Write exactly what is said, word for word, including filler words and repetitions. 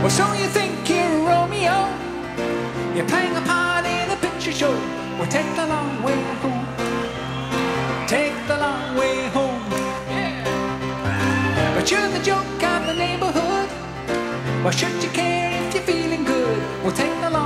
Well, so you think you're Romeo, you're playing a part in a picture show. Well, take the long way home, take the long way home. Yeah. But you're the joke of the neighborhood. Well, should you care if you're feeling good? Well, take the long